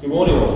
Good morning, all.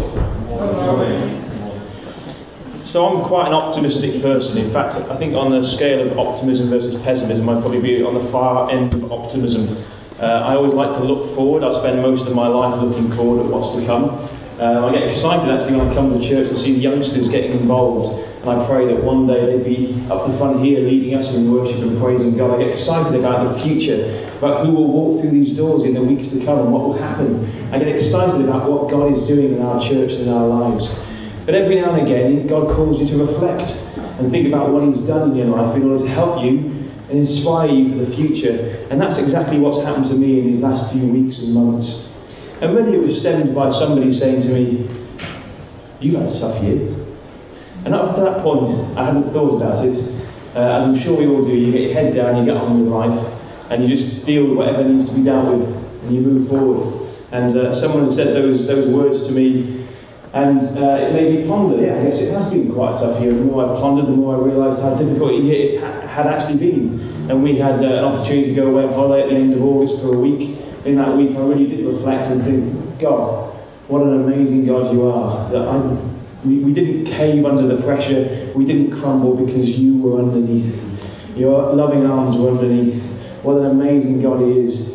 So I'm quite an optimistic person. In fact, I think on the scale of optimism versus pessimism, I'd probably be on the far end of optimism. I always like to look forward. I spend most of my life looking forward at what's to come. I get excited actually when I come to church and see the youngsters getting involved, and I pray that one day they'd be up the front here leading us in worship and praising God. I get excited about the future, about who will walk through these doors in the weeks to come and what will happen. I get excited about what God is doing in our church and in our lives. But every now and again, God calls you to reflect and think about what He's done in your life in order to help you and inspire you for the future. And that's exactly what's happened to me in these last few weeks and months. And maybe it was stemmed by somebody saying to me, "You've had a tough year." And up to that point, I hadn't thought about it. As I'm sure we all do, you get your head down, you get on with life, and you just deal with whatever needs to be dealt with, and you move forward. And someone said those words to me, and it made me ponder. Yeah, I guess it has been quite a tough year. The more I pondered, the more I realised how difficult it had actually been. And we had an opportunity to go away on holiday at the end of August for a week. In that week, I really did reflect and think, God, what an amazing God you are. That we didn't cave under the pressure. We didn't crumble because you were underneath. Your loving arms were underneath. What an amazing God He is.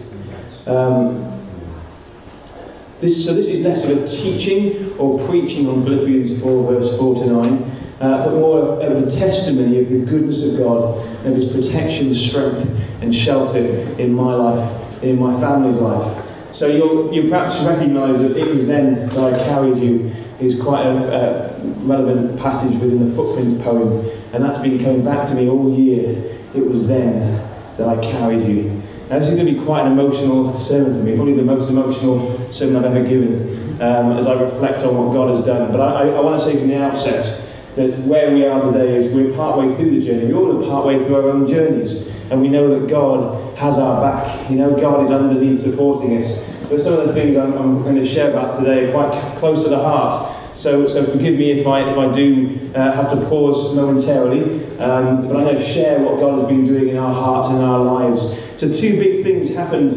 This is less of a teaching or preaching on Philippians 4 verse 4 to 9, but more of a testimony of the goodness of God, of His protection, strength and shelter in my life, in my family's life. So you'll perhaps recognise that "It was then that I carried you" is quite a relevant passage within the Footprint poem, and that's been coming back to me all year. It was then that I carried you. Now, this is going to be quite an emotional sermon for me, probably the most emotional sermon I've ever given, as I reflect on what God has done. But I want to say from the outset that where we are today is we're partway through the journey. We all are partway through our own journeys, and we know that God has our back. You know, God is underneath supporting us. But some of the things I'm going to share about today are quite close to the heart. So forgive me if I do have to pause momentarily, but I'm going to share what God has been doing in our hearts and in our lives. So two big things happened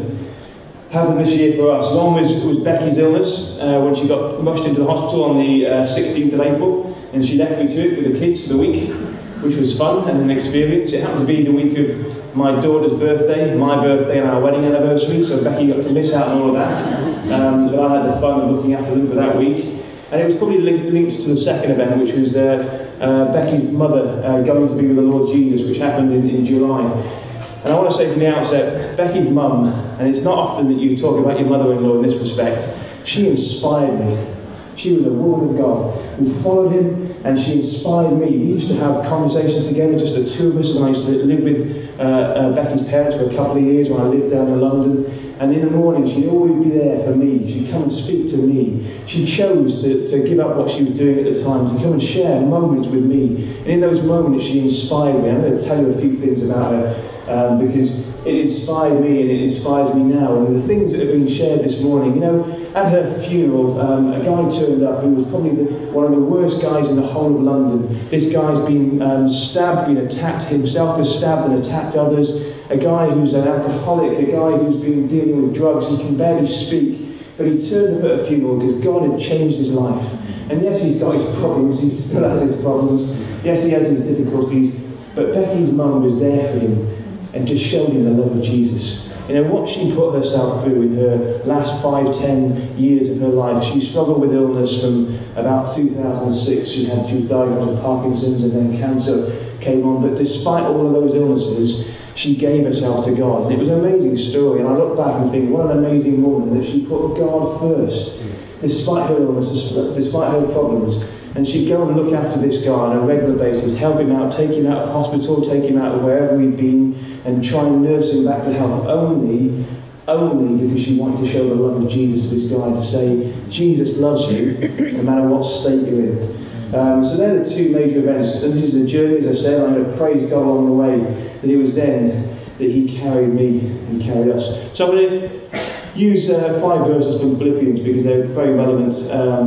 this year for us. One was Becky's illness when she got rushed into the hospital on the 16th of April, and she left me to it with the kids for the week, which was fun and an experience. It happened to be the week of my daughter's birthday, my birthday and our wedding anniversary, so Becky got to miss out on all of that. But I had the fun of looking after them for that week. And it was probably linked to the second event, which was Becky's mother going to be with the Lord Jesus, which happened in July. And I want to say from the outset, Becky's mum, and it's not often that you talk about your mother-in-law in this respect, she inspired me. She was a woman of God who followed Him, and she inspired me. We used to have conversations together, just the two of us, when I used to live with Becky's parents for a couple of years when I lived down in London. And in the morning, she'd always be there for me. She'd come and speak to me. She chose to give up what she was doing at the time, to come and share moments with me. And in those moments, she inspired me. I'm going to tell you a few things about her, because it inspired me and it inspires me now. And the things that have been shared this morning, you know, at her funeral, a guy turned up who was probably one of the worst guys in the whole of London. This guy's been stabbed, been attacked, himself has stabbed and attacked others. A guy who's an alcoholic, a guy who's been dealing with drugs, he can barely speak. But he turned up at a funeral because God had changed his life. And yes, he's got his problems, he still has his problems. Yes, he has his difficulties. But Becky's mum was there for him and just showed him the love of Jesus. You know, what she put herself through in her last 5-10 years of her life. She struggled with illness from about 2006. She was diagnosed with Parkinson's, and then cancer came on. But despite all of those illnesses, she gave herself to God. And it was an amazing story. And I look back and think, what an amazing woman, that she put God first, despite her illness, despite her problems. And she'd go and look after this guy on a regular basis, help him out, take him out of hospital, take him out of wherever he'd been, and try and nurse him back to health, only because she wanted to show the love of Jesus to this guy, to say, Jesus loves you, no matter what state you're in. So they're the two major events. And this is the journey, as I said. I'm going to praise God along the way, that it was then that He carried me and carried us. So I'm going to use 5 verses from Philippians because they're very relevant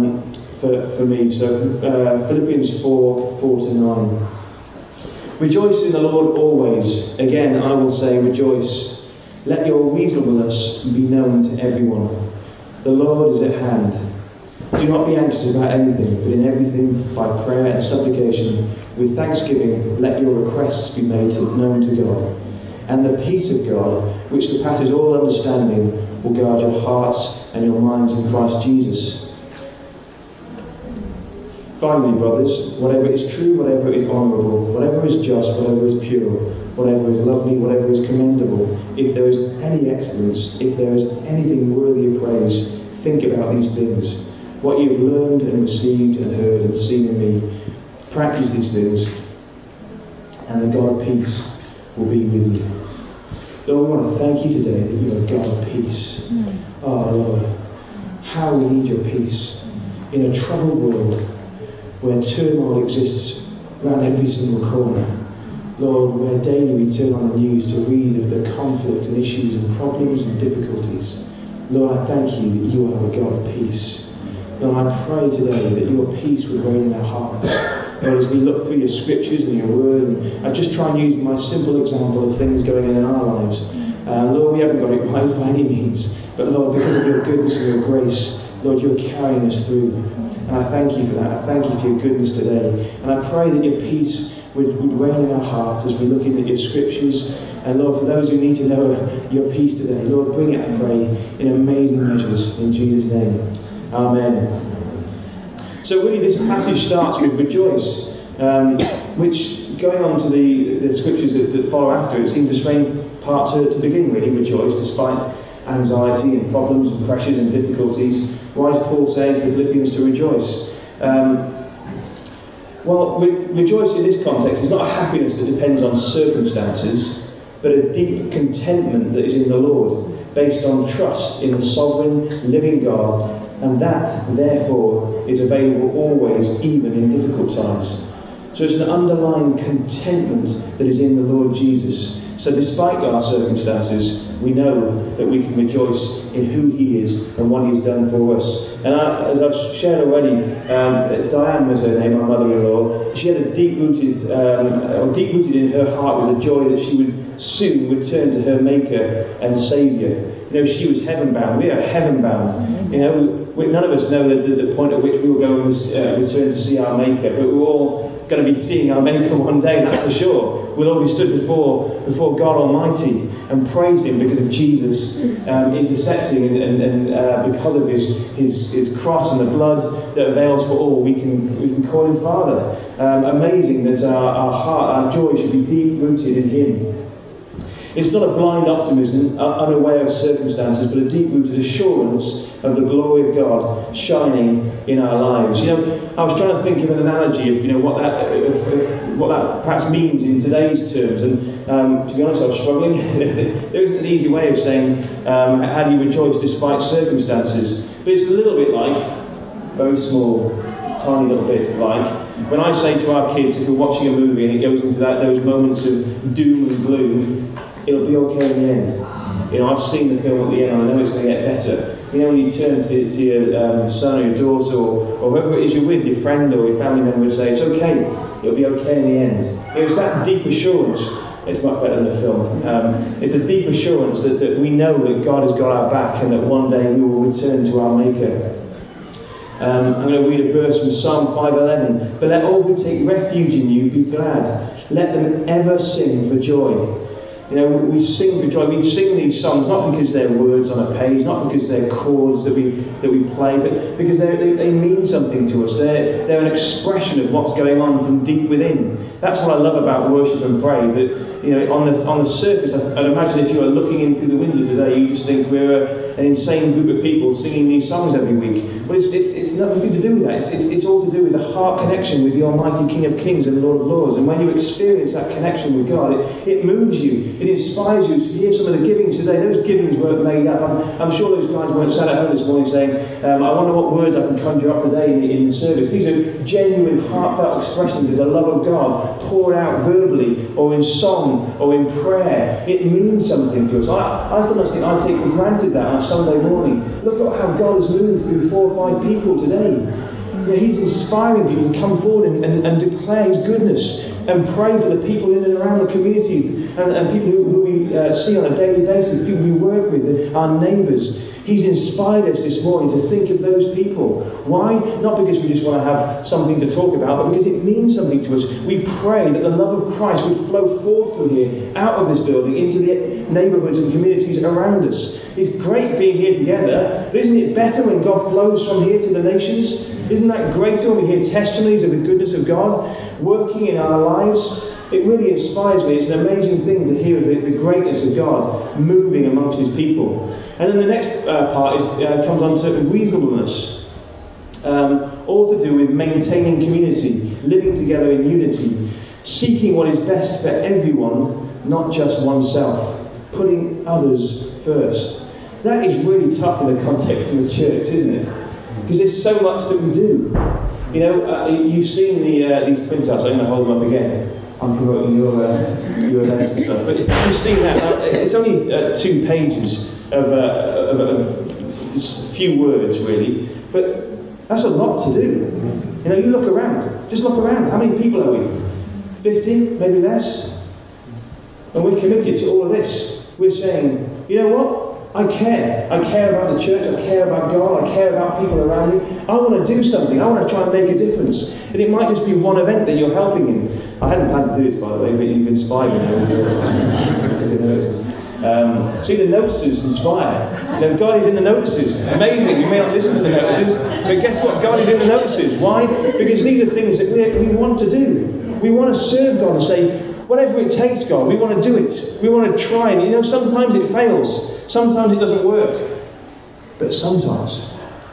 for me. So Philippians 4 to 9. Rejoice in the Lord always. Again, I will say rejoice. Let your reasonableness be known to everyone. The Lord is at hand. Do not be anxious about anything, but in everything, by prayer and supplication, with thanksgiving, let your requests be made known to God. And the peace of God, which surpasses all understanding, will guard your hearts and your minds in Christ Jesus. Finally, brothers, whatever is true, whatever is honourable, whatever is just, whatever is pure, whatever is lovely, whatever is commendable, if there is any excellence, if there is anything worthy of praise, think about these things. What you have learned and received and heard and seen in me, practice these things, and the God of peace will be with you. Lord, we want to thank you today that you are God of peace. Oh, Lord, how we need your peace in a troubled world where turmoil exists around every single corner. Lord, where daily we turn on the news to read of the conflict and issues and problems and difficulties. Lord, I thank you that you are the God of peace. Lord, I pray today that your peace would reign in our hearts. Lord, as we look through your scriptures and your word, and I just try and use my simple example of things going on in our lives. Lord, we haven't got it right by any means, but Lord, because of your goodness and your grace, Lord, you're carrying us through. And I thank you for that. I thank you for your goodness today. And I pray that your peace would reign in our hearts as we look into your scriptures. And Lord, for those who need to know your peace today, Lord, bring it, I pray, in amazing measures. In Jesus' name. Amen. So really this passage starts with rejoice, which, going on to the scriptures that follow after, it seems a strange part to begin, really. Rejoice despite anxiety and problems and pressures and difficulties. Why does Paul say to the Philippians to rejoice? Well, rejoice in this context is not a happiness that depends on circumstances, but a deep contentment that is in the Lord, based on trust in the sovereign, living God, and that, therefore, is available always, even in difficult times. So it's an underlying contentment that is in the Lord Jesus. So despite our circumstances, we know that we can rejoice in who he is and what he's done for us. And as I've shared already, Diane was her name, my mother-in-law. She had a deep-rooted in her heart was a joy that she would soon return to her Maker and Saviour. You know, she was heaven-bound. We are heaven-bound. You know, none of us know the point at which we will go and return to see our Maker, but we're all going to be seeing our Maker one day, that's for sure. We'll all be stood before God Almighty and praise him because of Jesus intercepting and because of his cross and the blood that avails for all. We can call him Father. Amazing that our heart, our joy should be deep rooted in him. It's not a blind optimism, unaware of circumstances, but a deep-rooted assurance of the glory of God shining in our lives. You know, I was trying to think of an analogy of what that perhaps means in today's terms, and to be honest, I was struggling. There isn't an easy way of saying how do you rejoice despite circumstances, but it's a little bit like, very small, tiny little bit like, when I say to our kids, if we're watching a movie and it goes into those moments of doom and gloom, it'll be okay in the end. You know, I've seen the film at the end and I know it's going to get better. You know, when you turn to your son or your daughter or whoever it is you're with, your friend or your family member, and say, it's okay, it'll be okay in the end. It's that deep assurance. It's much better than the film. It's a deep assurance that we know that God has got our back and that one day we will return to our Maker. I'm going to read a verse from Psalm 5:11. But let all who take refuge in you be glad. Let them ever sing for joy. You know, we sing for joy. We sing these songs not because they're words on a page, not because they're chords that we play, but because they mean something to us. They're an expression of what's going on from deep within. That's what I love about worship and praise. That, you know, on the surface, I'd imagine if you were looking in through the window today, you just think we're an insane group of people singing these songs every week. But it's nothing to do with that. It's all to do with the heart connection with the Almighty King of Kings and Lord of Lords. And when you experience that connection with God, it moves you. It inspires you to hear some of the givings today. Those givings weren't made up. I'm sure those guys weren't sat at home this morning saying, I wonder what words I can conjure up today in the service. These are genuine, heartfelt expressions of the love of God poured out verbally or in song or in prayer. It means something to us. I sometimes think I take for granted that on a Sunday morning. Look at how God has moved through 4 or 5 people today. You know, he's inspiring people to come forward and declare his goodness and pray for the people in and around the communities and people who we see on a daily basis, people we work with, our neighbours. He's inspired us this morning to think of those people. Why? Not because we just want to have something to talk about, but because it means something to us. We pray that the love of Christ would flow forth through here, out of this building, into the neighbourhoods and communities around us. It's great being here together, but isn't it better when God flows from here to the nations? Isn't that greater when we hear testimonies of the goodness of God working in our lives? It really inspires me. It's an amazing thing to hear of the greatness of God moving amongst his people. And then the next part comes on to reasonableness. All to do with maintaining community, living together in unity, seeking what is best for everyone, not just oneself, putting others first. That is really tough in the context of the church, isn't it? Because there's so much that we do. You know, you've seen these printouts. I'm going to hold them up again. I'm promoting your events and stuff. But you've seen that. It's only 2 pages of a few words, really. But that's a lot to do. You know, you look around. Just look around. How many people are we? 50? Maybe less? And we're committed to all of this. We're saying, you know what? I care. I care about the church. I care about God. I care about people around me. I want to do something. I want to try and make a difference. And it might just be one event that you're helping in. I hadn't planned to do this, by the way, but you've inspired me with the notices. See, the notices inspire. You know, God is in the notices. Amazing. You may not listen to the notices, but guess what? God is in the notices. Why? Because these are things that we want to do. We want to serve God and say, whatever it takes, God, we want to do it. We want to try. And you know, sometimes it fails. Sometimes it doesn't work. But sometimes,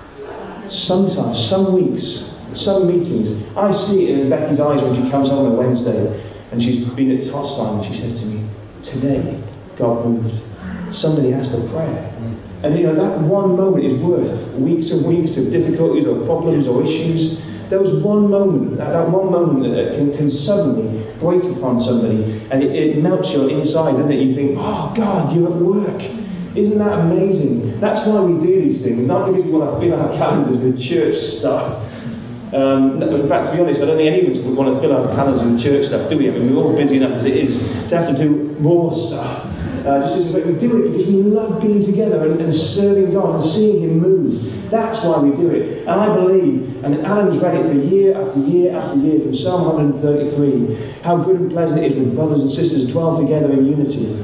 some weeks, some meetings, I see it in Becky's eyes when she comes home on a Wednesday and she's been at Tots time and she says to me, today God moved. Somebody asked for prayer. And you know, that one moment is worth weeks and weeks of difficulties or problems or issues. Those one moment, that one moment that can suddenly break upon somebody and it melts your inside, doesn't it? You think, oh God, you're at work. Isn't that amazing? That's why we do these things, not because we want to fill our calendars with church stuff. In fact, to be honest, I don't think any of us would want to fill our calendars with church stuff, do we? I mean, we're all busy enough as it is to have to do more stuff. We do it because we love being together and serving God and seeing him move. That's why we do it. And I believe, and Alan's read it for year after year after year from Psalm 133, how good and pleasant it is when brothers and sisters dwell together in unity.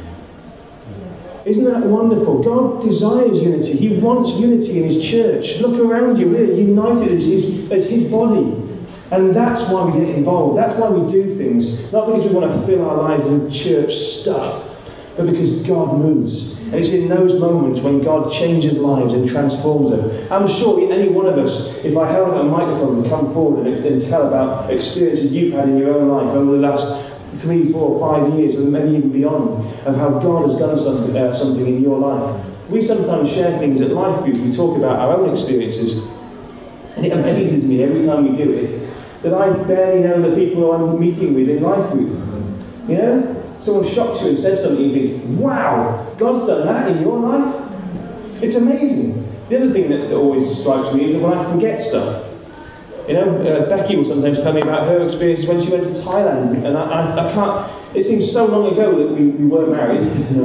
Isn't that wonderful? God desires unity. He wants unity in his church. Look around you. We're united as his body. And that's why we get involved. That's why we do things. Not because we want to fill our lives with church stuff, but because God moves. And it's in those moments when God changes lives and transforms them. I'm sure any one of us, if I held up a microphone and come forward and tell about experiences you've had in your own life over the last 3, 4, 5 years, or maybe even beyond, of how God has done something in your life. We sometimes share things at life group. We talk about our own experiences. And it amazes me every time we do it that I barely know the people who I'm meeting with in life group. You know? Someone shocks you and says something, you think, wow, God's done that in your life? It's amazing. The other thing that always strikes me is that when I forget stuff. You know, Becky will sometimes tell me about her experiences when she went to Thailand, and I can't. It seems so long ago that we weren't married.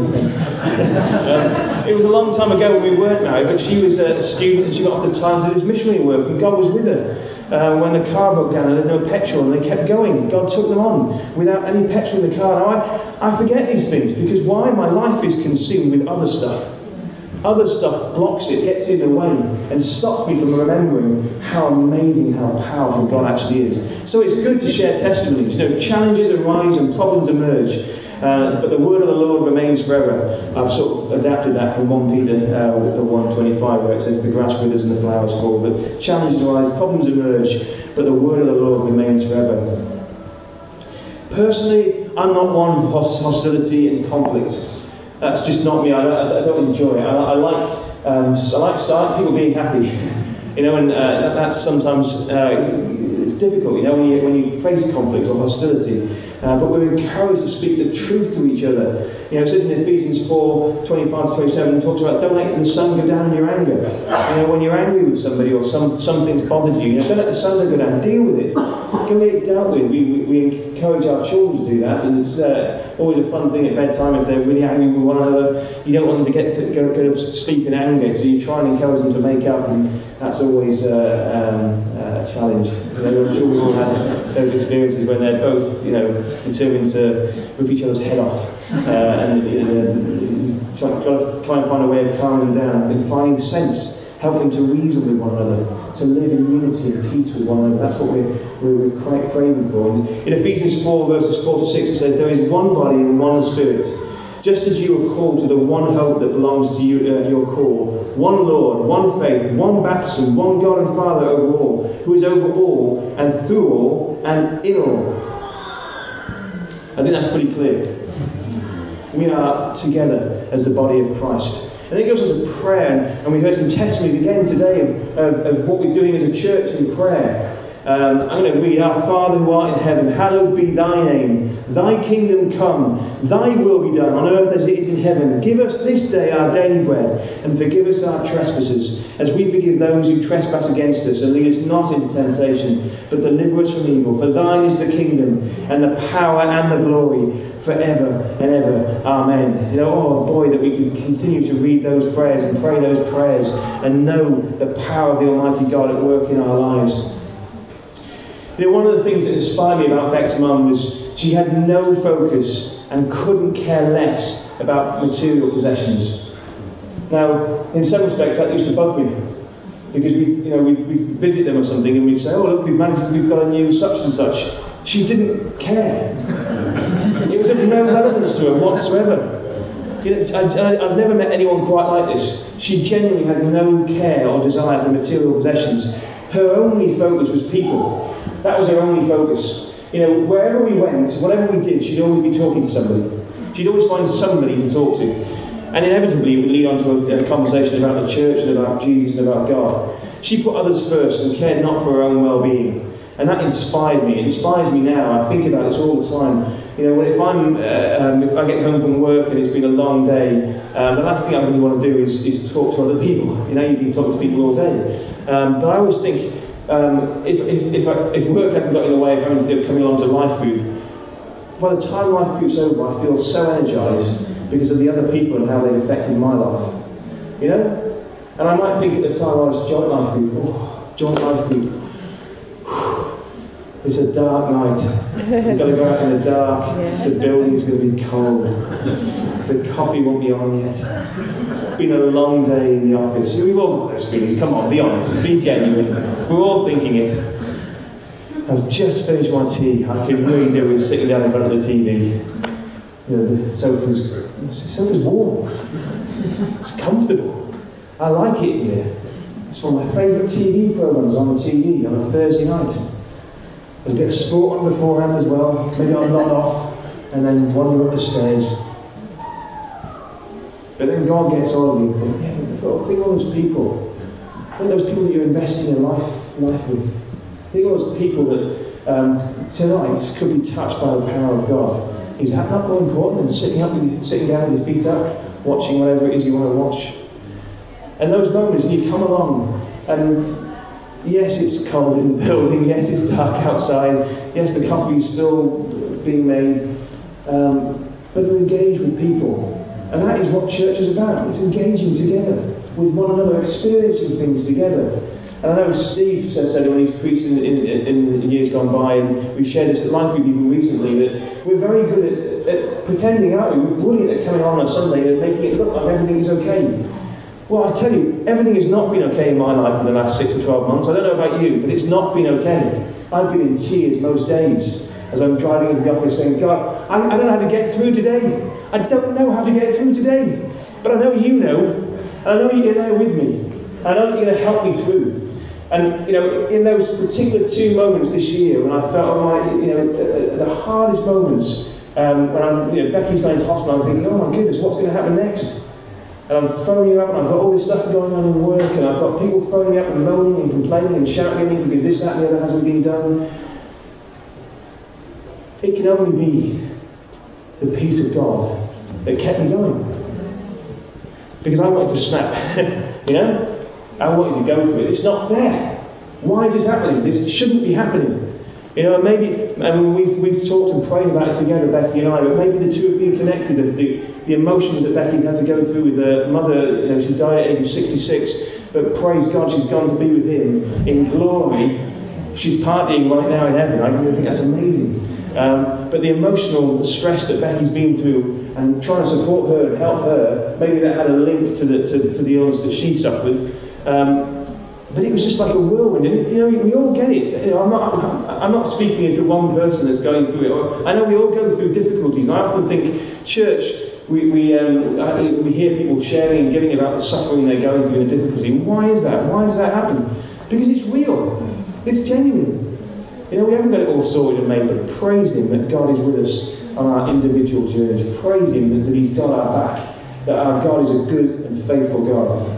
It was a long time ago when we weren't married, but she was a student and she got off to Thailand to do this missionary work, and God was with her. When the car broke down and they had no petrol, and they kept going. God took them on without any petrol in the car. Now, I forget these things because why? My life is consumed with other stuff. Other stuff blocks it, gets in the way, and stops me from remembering how amazing, how powerful God actually is. So it's good to share testimonies. You know, challenges arise and problems emerge, but the word of the Lord remains forever. I've sort of adapted that from 1 Peter 1:25, where it says the grass withers and the flowers fall. But challenges arise, problems emerge, but the word of the Lord remains forever. Personally, I'm not one for hostility and conflict. That's just not me. I don't enjoy it. I like people being happy, you know, and that's sometimes It's difficult, when you face conflict or hostility. But we're encouraged to speak the truth to each other. It says in Ephesians 4:25-27, it talks about don't let the sun go down in your anger. When you're angry with somebody or something's bothered you, don't let the sun go down. Deal with it. Get it dealt with. We encourage our children to do that, and it's always a fun thing at bedtime if they're really angry with one another. You don't want them to go to sleep in anger, so you try and encourage them to make up, and that's always a challenge. I'm sure we've all had those experiences when they're both, determined to rip each other's head off, and try and find a way of calming them down and finding sense. Help them to reason with one another, to live in unity and peace with one another. That's what we're craving for. And in Ephesians 4:4-6, it says, there is one body and one Spirit. Just as you are called to the one hope that belongs to you, your call, one Lord, one faith, one baptism, one God and Father over all, who is over all and through all and in all. I think that's pretty clear. We are together as the body of Christ. And it goes on to prayer, and we heard some testimonies again today of what we're doing as a church in prayer. I'm going to read, Our Father who art in heaven, hallowed be thy name. Thy kingdom come, thy will be done on earth as it is in heaven. Give us this day our daily bread, and forgive us our trespasses, as we forgive those who trespass against us. And lead us not into temptation, but deliver us from evil. For thine is the kingdom, and the power, and the glory, forever and ever. Amen. Oh boy, that we can continue to read those prayers and pray those prayers and know the power of the Almighty God at work in our lives. One of the things that inspired me about Beck's mum was she had no focus and couldn't care less about material possessions. Now, in some respects, that used to bug me, because we'd visit them or something and we'd say, oh look, we've got a new such and such. She didn't care. It was of no relevance to her whatsoever. I've never met anyone quite like this. She genuinely had no care or desire for material possessions. Her only focus was people. That was her only focus. Wherever we went, whatever we did, she'd always be talking to somebody. She'd always find somebody to talk to. And inevitably it would lead on to a conversation about the church and about Jesus and about God. She put others first and cared not for her own well-being. And that inspired me. It inspires me now. I think about this all the time. If I get home from work and it's been a long day, the last thing I really want to do is talk to other people. You can talk to people all day. But I always think, if work hasn't got in the way of coming along to life group, by the time life group's over, I feel so energised because of the other people and how they've affected my life. And I might think at the time I was joint life group. Joint life group. It's a dark night. You've got to go out in the dark. Yeah. The building's going to be cold. The coffee won't be on yet. It's been a long day in the office. We've all got those feelings. Come on, be honest. Be genuine. We're all thinking it. I've just finished my tea. I could really do with sitting down in front of the TV. The sofa's warm. It's comfortable. I like it here. It's one of my favourite TV programmes on the TV on a Thursday night. There's a bit of sport on beforehand as well. Maybe I'll nod off and then wander up the stairs. But then God gets on and you think, think of all those people. Think of those people that you're investing in life with. Think of those people that tonight could be touched by the power of God. Is that not more important than sitting down with your feet up, watching whatever it is you want to watch? And those moments, you come along and yes, it's cold in the building. Yes, it's dark outside. Yes, the coffee's still being made. But you engage with people. And that is what church is about. It's engaging together with one another, experiencing things together. And I know Steve said when he's preached in years gone by, and we've shared this at Life Group even recently, that we're very good at pretending, aren't we? We're brilliant at coming on a Sunday and making it look like everything is okay. Well, I tell you, everything has not been okay in my life in the last 6 to 12 months. I don't know about you, but it's not been okay. I've been in tears most days as I'm driving into the office saying, God, I don't know how to get through today. I don't know how to get through today. But I know you know, and I know you're there with me. And I know that you're going to help me through. And, in those particular 2 moments this year when I felt, the hardest moments, when Becky's going to hospital, I'm thinking, oh my goodness, what's going to happen next? And I'm phoning you up, and I've got all this stuff going on in work, and I've got people phoning me up and moaning and complaining and shouting at me because this, that, and the other hasn't been done. It can only be the peace of God that kept me going. Because I wanted to snap, you know? I wanted to go for it. It's not fair. Why is this happening? This shouldn't be happening. You know, maybe, I mean, we've talked and prayed about it together, Becky and I, but maybe the two have been connected. The emotions that Becky had to go through with her mother, you know, she died at the age of 66, but praise God, she's gone to be with him in glory. She's partying right now in heaven. I think that's amazing. But the emotional stress that Becky's been through and trying to support her and help her, maybe that had a link to the illness that she suffered. But it was just like a whirlwind, and you know, we all get it. You know, I'm not speaking as the one person that's going through it. I know we all go through difficulties, and I often think, church, we hear people sharing and giving about the suffering they're going through and the difficulty. Why is that? Why does that happen? Because it's real. It's genuine. You know, we haven't got it all sorted and made, but praise Him that God is with us on our individual journeys. Praise Him that He's got our back, that our God is a good and faithful God.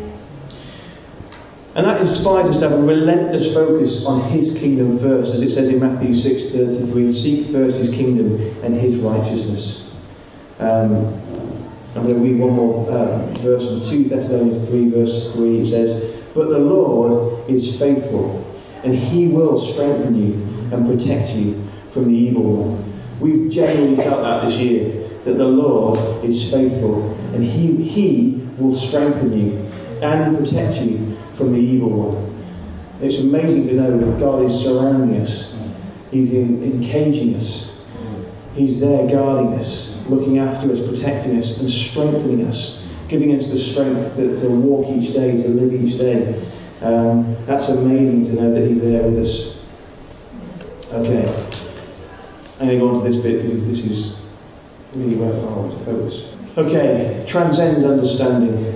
And that inspires us to have a relentless focus on His kingdom first, as it says in Matthew 6:33, seek first His kingdom and His righteousness. I'm going to read one more verse from 2 Thessalonians 3 verse 3. It says, but the Lord is faithful, and He will strengthen you and protect you from the evil one. We've genuinely felt that this year, that the Lord is faithful, and He will strengthen you and protect you from the evil one. It's amazing to know that God is surrounding us. He's encaging us. He's there guarding us, looking after us, protecting us and strengthening us, giving us the strength to walk each day, to live each day. That's amazing to know that He's there with us. Okay, I'm going to go on to this bit because this is really where I want to focus. Okay, transcends understanding.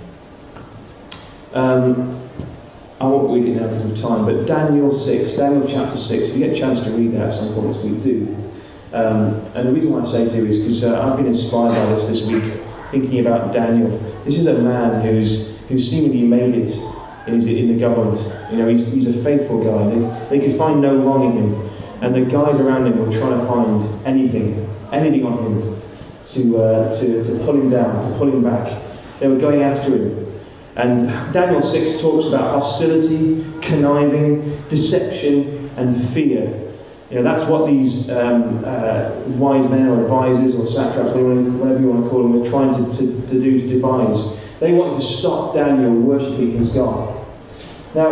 I won't read it now because of time, but Daniel chapter 6, if you get a chance to read that at some point this week, do. And the reason why I say do is because I've been inspired by this week, thinking about Daniel. This is a man who's seemingly made it in the government. You know, he's a faithful guy. They could find no wrong in him, and the guys around him were trying to find anything on him to pull him down, to pull him back. They were going after him. And Daniel 6 talks about hostility, conniving, deception, and fear. You know, that's what these wise men or advisors or satraps, whatever you want to call them, were trying to do, to devise. They wanted to stop Daniel worshipping his God. Now,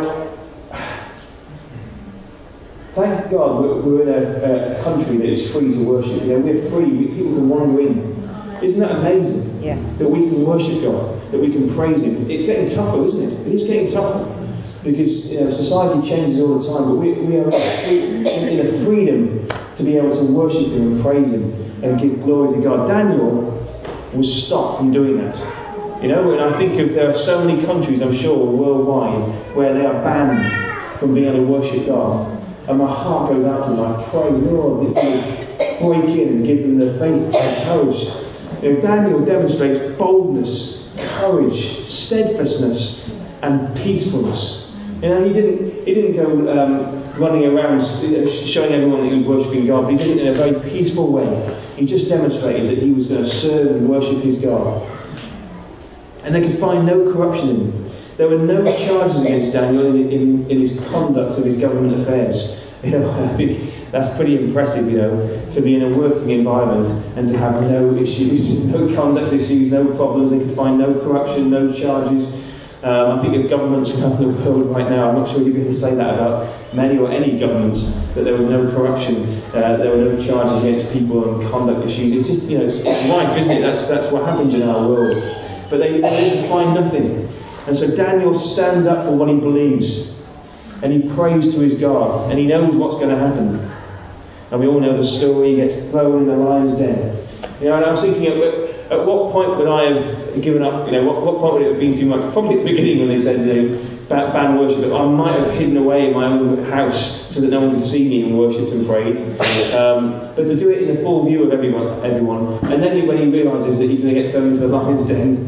thank God we're in a country that is free to worship. You know, we're free. People can wander in. Isn't that amazing? Yeah. That we can worship God, that we can praise Him. It's getting tougher, isn't it? It is getting tougher because, you know, society changes all the time, but we are in a freedom to be able to worship Him and praise Him and give glory to God. Daniel was stopped from doing that. You know, and I think there are so many countries, I'm sure, worldwide, where they are banned from being able to worship God. And my heart goes out to them. I pray, Lord, that You break in and give them the faith and courage. You know, Daniel demonstrates boldness, courage, steadfastness, and peacefulness. You know, he didn't go running around showing everyone that he was worshipping God, but he did it in a very peaceful way. He just demonstrated that he was going to serve and worship his God. And they could find no corruption in him. There were no charges against Daniel in his conduct of his government affairs. You know, I think that's pretty impressive, you know, to be in a working environment and to have no issues, no conduct issues, no problems. They could find no corruption, no charges. I think if governments around the world right now, I'm not sure you can say that about many or any governments, that there was no corruption, there were no charges against people and conduct issues. It's just, you know, it's life, isn't it? That's what happens in our world. But they didn't find nothing. And so Daniel stands up for what he believes. And he prays to his God. And he knows what's going to happen. And we all know the story. He gets thrown in the lion's den. You know, and I was thinking, at what point would I have given up? You know, what point would it have been too much? Probably at the beginning when they said, you know, ban worship. But I might have hidden away in my own house so that no one could see me and worshipped and prayed. But to do it in the full view of everyone. And then when he realises that he's going to get thrown into the lion's den,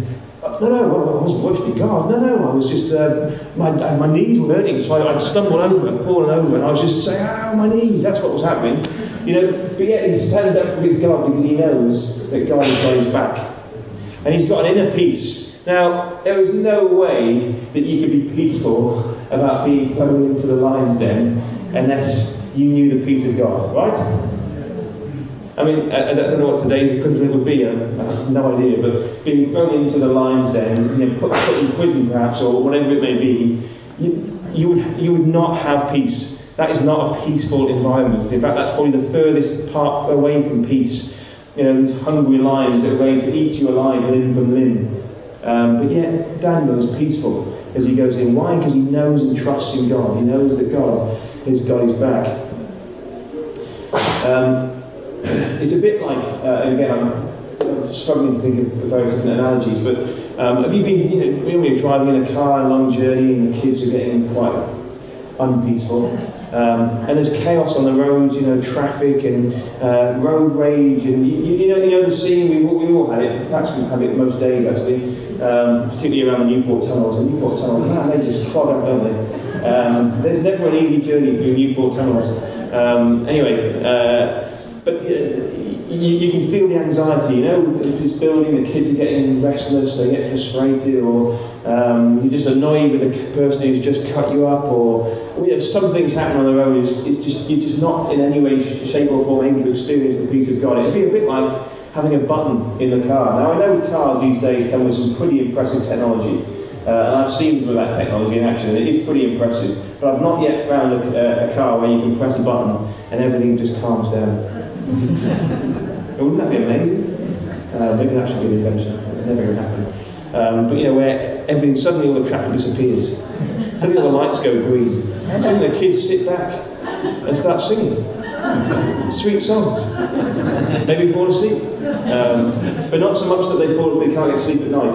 No, I wasn't worshipping God. No, I was just, my knees were hurting, so I'd stumbled over and fallen over, and I was just saying, my knees, that's what was happening. But yet he stands up for his God because he knows that God has got his back. And he's got an inner peace. Now, there is no way that you could be peaceful about being thrown into the lion's den unless you knew the peace of God, right? I mean, I don't know what today's equivalent would be, I have no idea, but being thrown into the lion's den, put in prison perhaps, or whatever it may be, you would not have peace. That is not a peaceful environment. In fact, that's probably the furthest part away from peace. These hungry lions that are ready to eat you alive limb from limb. But yet, Daniel is peaceful as he goes in. Why? Because he knows and trusts in God. He knows that God has got his back. It's a bit like, and again, I'm struggling to think of various different analogies, but have you been, when you're driving in a car on a long journey and the kids are getting quite unpeaceful, and there's chaos on the roads, traffic and road rage, and you know the scene, we all had it, perhaps we have it most days actually, particularly around the Newport tunnels. And Newport tunnel, man, they just clog up, don't they? There's never an easy journey through Newport tunnels. But you can feel the anxiety, this building, the kids are getting restless, they get frustrated, or you're just annoyed with the person who's just cut you up, or some things happen on the road, you're just not in any way, shape or form able to experience the peace of God. It'd be a bit like having a button in the car. Now I know cars these days come with some pretty impressive technology, and I've seen some of that technology in action, and it is pretty impressive, but I've not yet found a car where you can press a button and everything just calms down. Wouldn't that be amazing? Maybe that should be an invention. It's never going to happen. But where everything, suddenly all the traffic disappears. Suddenly all the lights go green. Suddenly the kids sit back and start singing sweet songs. Maybe fall asleep. But not so much that they can't get sleep at night.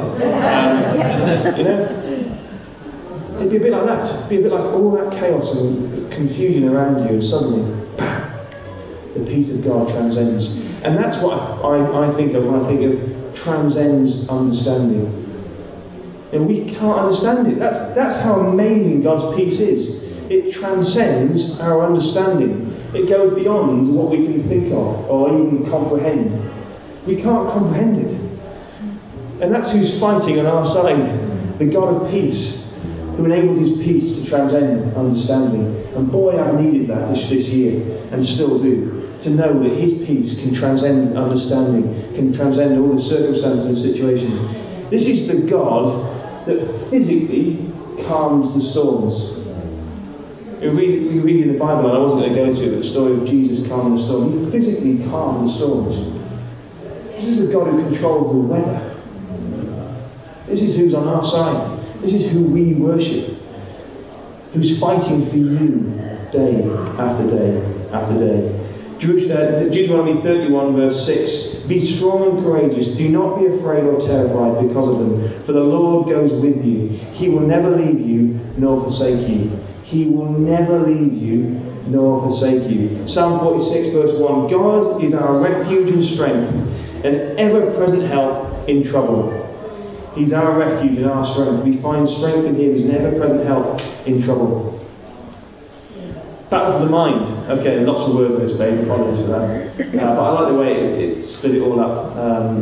It'd be a bit like that. It'd be a bit like all that chaos and confusion around you, and suddenly, bam, the peace of God transcends. And that's what I think of when I think of transcends understanding. And we can't understand it. That's how amazing God's peace is. It transcends our understanding. It goes beyond what we can think of or even comprehend. We can't comprehend it. And that's who's fighting on our side. The God of peace, who enables his peace to transcend understanding. And boy, I've needed that this year, and still do. To know that his peace can transcend understanding, can transcend all the circumstances and situations. This is the God that physically calms the storms. We read in the Bible, and I wasn't going to go to it, the story of Jesus calming the storm. He physically calmed the storms. This is the God who controls the weather. This is who's on our side. This is who we worship. Who's fighting for you day after day after day. Deuteronomy 31 verse 6. Be strong and courageous. Do not be afraid or terrified because of them. For the Lord goes with you. He will never leave you nor forsake you. He will never leave you nor forsake you. Psalm 46 verse 1. God is our refuge and strength, an ever-present help in trouble. He's our refuge and our strength. We find strength in him. He's an ever-present help in trouble. Battle for the mind. Okay, lots of words on this page, apologies for that. But I like the way it split it all up.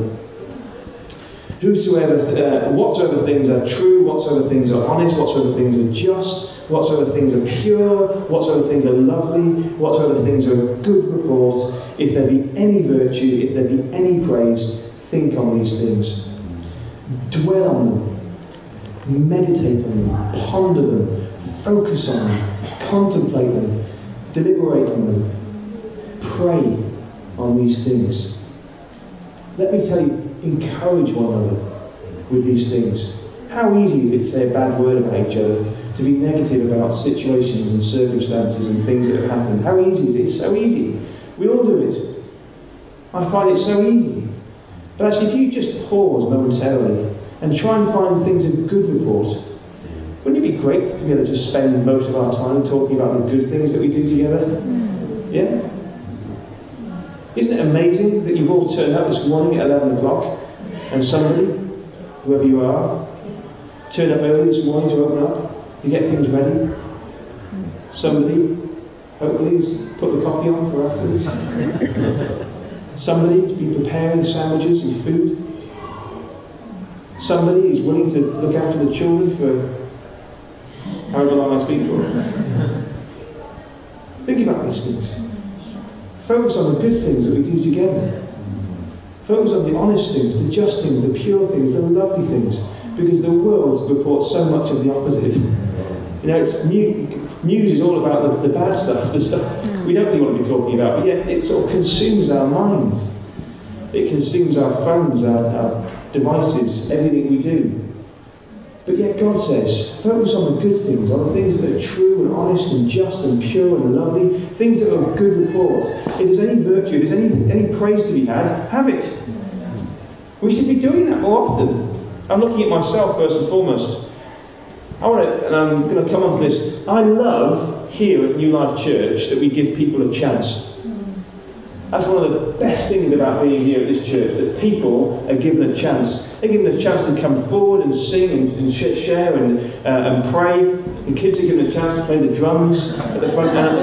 Whatsoever things are true, whatsoever things are honest, whatsoever things are just, whatsoever things are pure, whatsoever things are lovely, whatsoever things are of good report, if there be any virtue, if there be any praise, think on these things. Dwell on them. Meditate on them. Ponder them. Focus on them. Contemplate them. Deliberate on them. Pray on these things. Let me tell you, encourage one another with these things. How easy is it to say a bad word about each other, to be negative about situations and circumstances and things that have happened? How easy is it? It's so easy. We all do it. I find it so easy. But actually, if you just pause momentarily and try and find things of good report, wouldn't it be great to be able to just spend most of our time talking about the good things that we do together? Yeah? Isn't it amazing that you've all turned up this morning at 11 o'clock and somebody whoever you are, turned up early this morning to open up, to get things ready. Somebody, hopefully, has put the coffee on for afterwards. Somebody has been preparing sandwiches and food. Somebody is willing to look after the children for however long I speak for. Think about these things. Focus on the good things that we do together. Focus on the honest things, the just things, the pure things, the lovely things. Because the world reports so much of the opposite. It's news is all about the bad stuff, the stuff we don't really want to be talking about, but yet it sort of consumes our minds. It consumes our phones, our devices, everything we do. But yet God says, focus on the good things, on the things that are true and honest and just and pure and lovely, things that are of good report. If there's any virtue, if there's any praise to be had, have it. We should be doing that more often. I'm looking at myself first and foremost. And I'm going to come on to this. I love here at New Life Church that we give people a chance. That's one of the best things about being here at this church, that people are given a chance. They're given a chance to come forward and sing and share and pray. And kids are given a chance to play the drums at the front and at the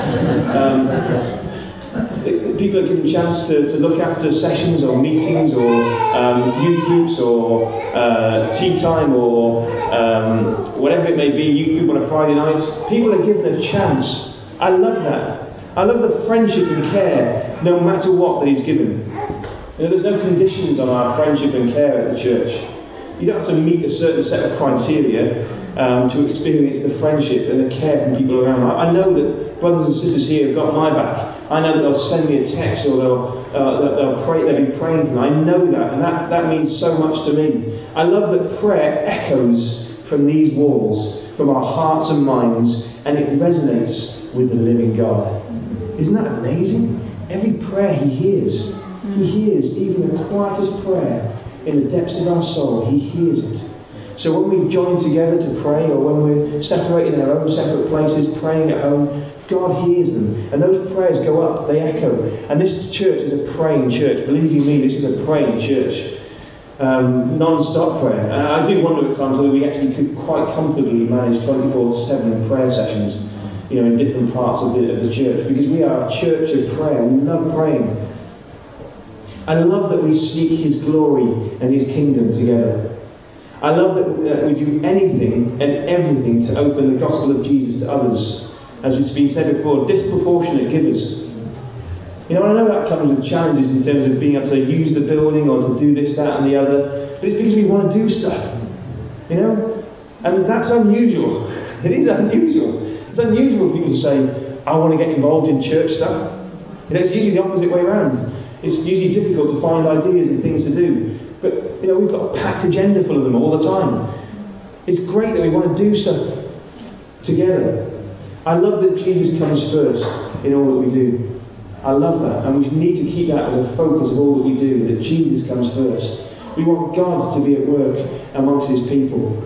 back. People are given a chance to look after sessions or meetings or youth groups or tea time or whatever it may be, youth group on a Friday night. People are given a chance. I love that. I love the friendship and care, no matter what that is given. There's no conditions on our friendship and care at the church. You don't have to meet a certain set of criteria to experience the friendship and the care from people around. I know that brothers and sisters here have got my back. I know that they'll send me a text or they'll pray. They'll be praying for me. I know that, and that means so much to me. I love that prayer echoes from these walls, from our hearts and minds, and it resonates with the living God. Isn't that amazing? Every prayer He hears. He hears even the quietest prayer in the depths of our soul. He hears it. So when we join together to pray, or when we're separated in our own separate places, praying at home, God hears them. And those prayers go up, they echo. And this church is a praying church. Believe you me, this is a praying church. Non-stop prayer. And I do wonder at times whether we actually could quite comfortably manage 24/7 prayer sessions, in different parts of the church, because we are a church of prayer. We love praying. I love that we seek His glory and His kingdom together. I love that we do anything and everything to open the gospel of Jesus to others. As it's been said before, disproportionate givers. I know that comes with challenges in terms of being able to use the building or to do this, that and the other, but it's because we want to do stuff. And that's unusual. It is unusual. It's unusual for people to say, I want to get involved in church stuff. It's usually the opposite way around. It's usually difficult to find ideas and things to do. But, we've got a packed agenda full of them all the time. It's great that we want to do stuff together. I love that Jesus comes first in all that we do. I love that. And we need to keep that as a focus of all that we do, that Jesus comes first. We want God to be at work amongst His people.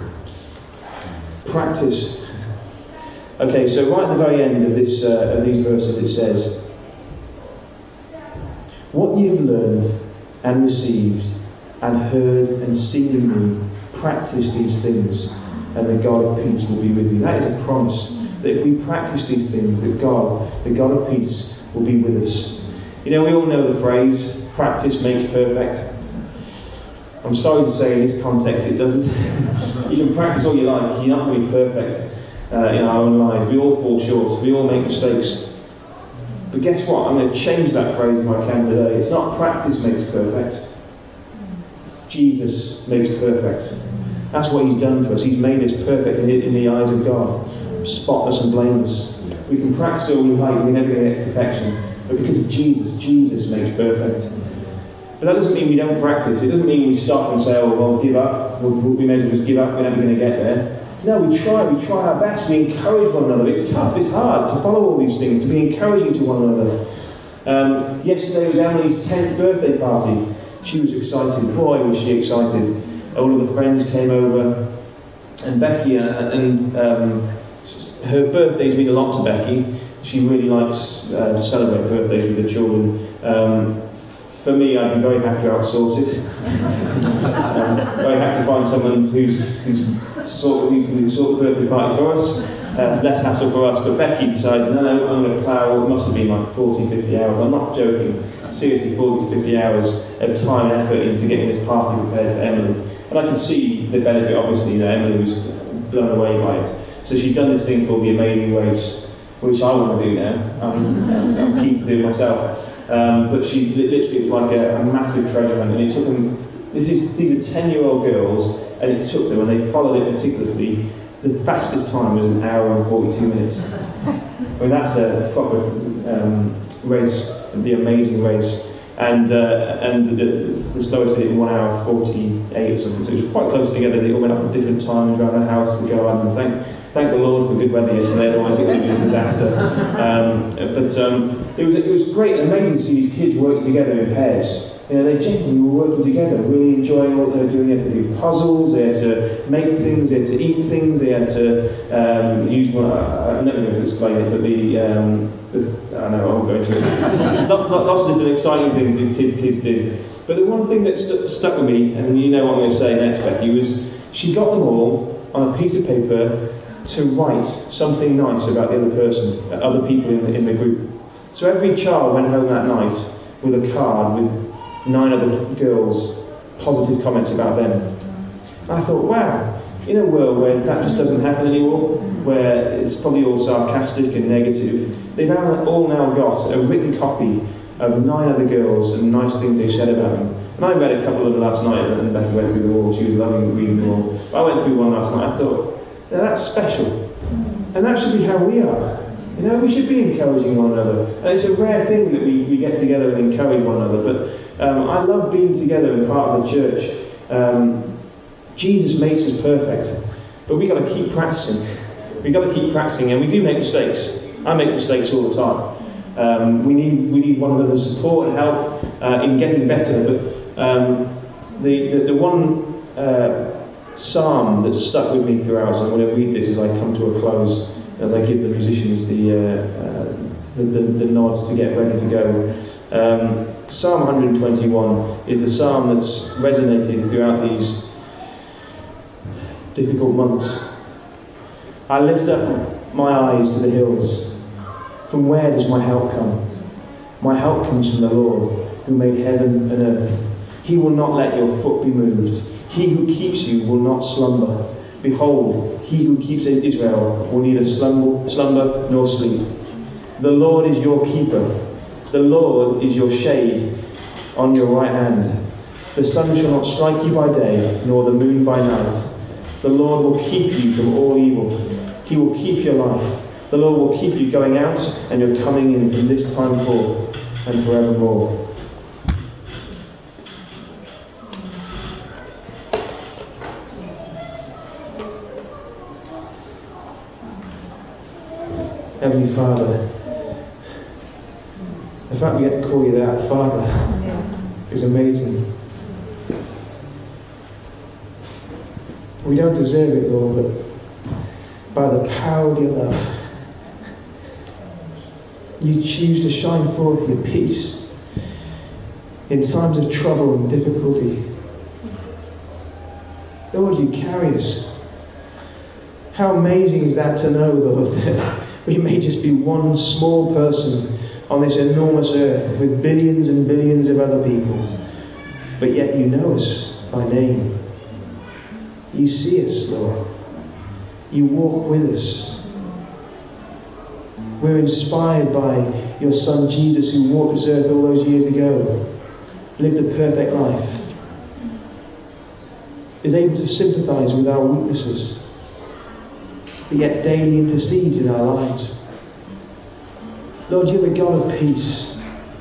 Practice. Okay, so right at the very end of these verses it says, what you've learned and received and heard and seen in me, practice these things, and the God of peace will be with you. That is a promise, that if we practice these things, that God, the God of peace, will be with us. We all know the phrase, practice makes perfect. I'm sorry to say in this context it doesn't. You can practice all you like, you're not going to be perfect in our own lives. We all fall short, we all make mistakes. But guess what? I'm going to change that phrase if I can today. It's not practice makes perfect. Jesus makes perfect. That's what He's done for us. He's made us perfect in the eyes of God. Spotless and blameless. We can practice all we like, we're never going to get to perfection. But because of Jesus, Jesus makes perfect. But that doesn't mean we don't practice. It doesn't mean we stop and say, well, give up. We may as well just give up, we're never going to get there. No, we try our best, we encourage one another. It's tough, it's hard to follow all these things, to be encouraging to one another. Yesterday was Emily's 10th birthday party. She was excited, boy was she excited. All of the friends came over, and Becky, her birthday's mean a lot to Becky. She really likes to celebrate birthdays with the children. For me, I'd be very happy to outsource it. Very happy to find someone who can sort the birthday party for us. It's less hassle for us. But Becky decided, no, I'm going to plough. It must have been like 40, 50 hours. I'm not joking. Seriously, 40 to 50 hours of time and effort into getting this party prepared for Emily. And I could see the benefit. Obviously, Emily was blown away by it. So she'd done this thing called the Amazing Race, which I want to do now. I'm keen to do it myself. But she literally was like a massive treasure hunt, and it took them. These are 10-year-old girls, and it took them, and they followed it meticulously. The fastest time was 1 hour and 42 minutes. I mean, that's a proper race, the Amazing Race. And the slowest did it in 1 hour 48 or something. So it was quite close together. They all went up at different times around the house, the garden. Thank the Lord for good weather yesterday, otherwise it would have been a disaster. But it was great and amazing to see these kids working together in pairs. They genuinely were working together, really enjoying what they were doing. They had to do puzzles, they had to make things, they had to eat things, they had to use one. I'm never going to explain it, but I know I won't go into it. Lots of different exciting things that kids did. But the one thing that stuck with me, and you know what I'm going to say next, Becky, was she got them all on a piece of paper to write something nice about the other person, other people in the group. So every child went home that night with a card with 9 other girls' positive comments about them. And I thought, wow, in a world where that just doesn't happen anymore, where it's probably all sarcastic and negative, they've all now got a written copy of 9 other girls and nice things they said about them. And I read a couple of them last night, and Becky went through them all. She was loving reading them all. But I went through one last night. I thought, now that's special. And that should be how we are. We should be encouraging one another. And it's a rare thing that we get together and encourage one another. But I love being together and part of the church. Jesus makes us perfect. But we've got to keep practicing. We've got to keep practicing. And we do make mistakes. I make mistakes all the time. We need one another's support and help in getting better. But the one psalm that stuck with me throughout, so I'm going to read this as I come to a close, as I give the musicians the nod to get ready to go. Psalm 121 is the psalm that's resonated throughout these difficult months. I lift up my eyes to the hills. From where does my help come? My help comes from the Lord, who made heaven and earth. He will not let your foot be moved. He who keeps you will not slumber. Behold, he who keeps Israel will neither slumber nor sleep. The Lord is your keeper. The Lord is your shade on your right hand. The sun shall not strike you by day, nor the moon by night. The Lord will keep you from all evil. He will keep your life. The Lord will keep you going out and you're coming in from this time forth and forevermore. Heavenly Father, the fact we get to call you that, Father, is amazing. We don't deserve it, Lord, but by the power of your love, you choose to shine forth your peace in times of trouble and difficulty. Lord, you carry us. How amazing is that to know, Lord, that we may just be one small person on this enormous earth with billions and billions of other people, but yet you know us by name. You see us, Lord. You walk with us. We're inspired by your Son Jesus, who walked this earth all those years ago, lived a perfect life, is able to sympathise with our weaknesses, but yet daily intercedes in our lives. Lord, you're the God of peace,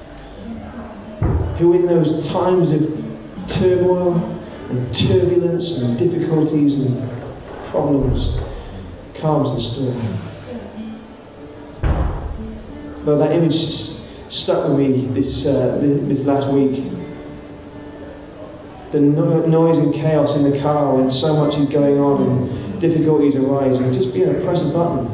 who in those times of turmoil and turbulence and difficulties and problems calms the storm. Lord, that image stuck with me this last week. The noise and chaos in the car when so much is going on and difficulties arising, just being a press a button.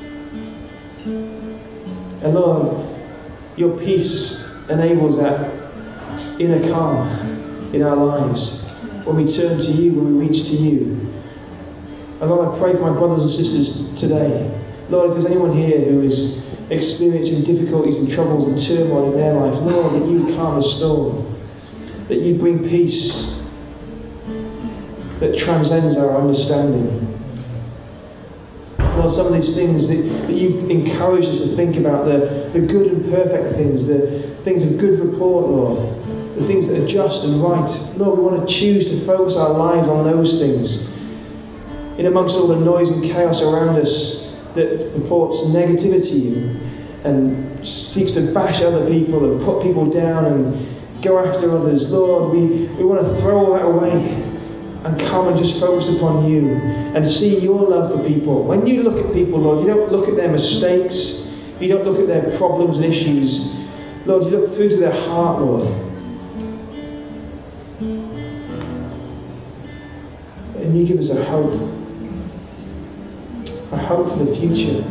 And Lord, your peace enables that inner calm in our lives when we turn to you, when we reach to you. And Lord, I pray for my brothers and sisters today. Lord, if there's anyone here who is experiencing difficulties and troubles and turmoil in their life, Lord, that you calm the storm, that you bring peace that transcends our understanding. Lord, some of these things that you've encouraged us to think about, the good and perfect things, the things of good report, Lord, the things that are just and right. Lord, we want to choose to focus our lives on those things. In amongst all the noise and chaos around us that reports negativity and seeks to bash other people and put people down and go after others, Lord, we want to throw all that away and come and just focus upon you and see your love for people. When you look at people, Lord, you don't look at their mistakes, you don't look at their problems and issues. Lord, you look through to their heart, Lord. And you give us a hope for the future.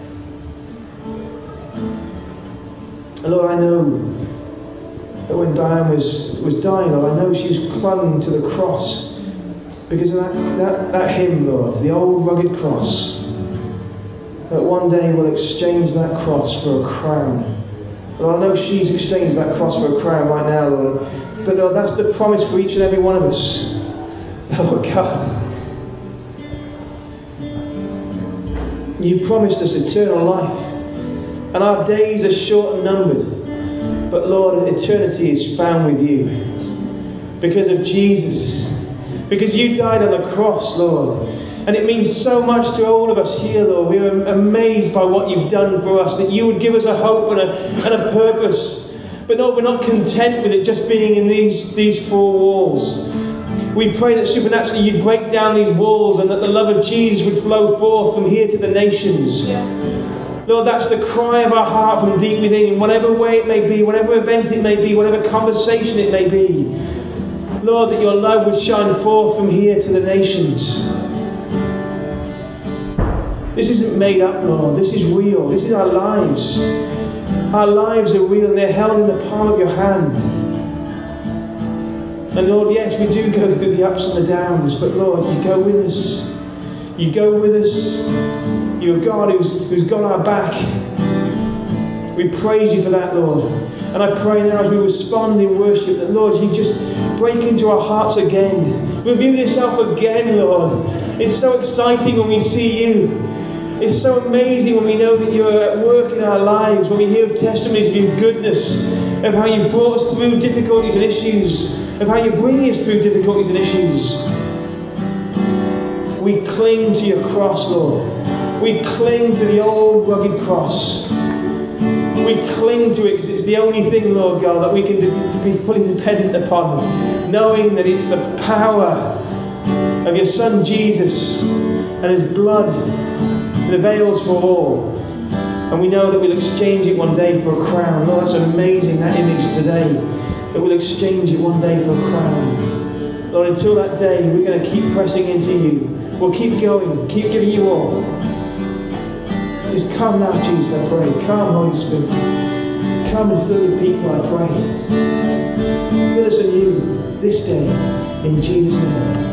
And Lord, I know that when Diane was dying, Lord, I know she was clung to the cross because of that hymn, Lord, the old rugged cross. That one day we'll exchange that cross for a crown. Lord, I know she's exchanged that cross for a crown right now, Lord. But Lord, that's the promise for each and every one of us. Oh God. You promised us eternal life. And our days are short and numbered. But Lord, eternity is found with you. Because of Jesus. Because you died on the cross, Lord. And it means so much to all of us here, Lord. We are amazed by what you've done for us. That you would give us a hope and a purpose. But Lord, we're not content with it just being in these four walls. We pray that supernaturally you'd break down these walls and that the love of Jesus would flow forth from here to the nations. Yes. Lord, that's the cry of our heart from deep within, in whatever way it may be, whatever event it may be, whatever conversation it may be. Lord, that your love would shine forth from here to the nations. This isn't made up, Lord. This is real. This is our lives. Our lives are real and they're held in the palm of your hand. And Lord, yes, we do go through the ups and the downs, but Lord, you go with us. You go with us. You're a God who's got our back. We praise you for that, Lord. And I pray now as we respond in worship that, Lord, you just break into our hearts again. Reveal yourself again, Lord. It's so exciting when we see you. It's so amazing when we know that you're at work in our lives, when we hear of testimonies of your goodness, of how you've brought us through difficulties and issues, of how you're bringing us through difficulties and issues. We cling to your cross, Lord. We cling to the old rugged cross. We cling to it because it's the only thing, Lord God, that we can be fully dependent upon, knowing that it's the power of your Son Jesus and his blood that avails for all. And we know that we'll exchange it one day for a crown. Lord, that's amazing, that image today, that we'll exchange it one day for a crown. Lord, until that day, we're going to keep pressing into you. We'll keep going, keep giving you all. Just come now, Jesus, I pray. Come, Holy Spirit. Come and fill your people, I pray. Fill us anew this day, in Jesus' name.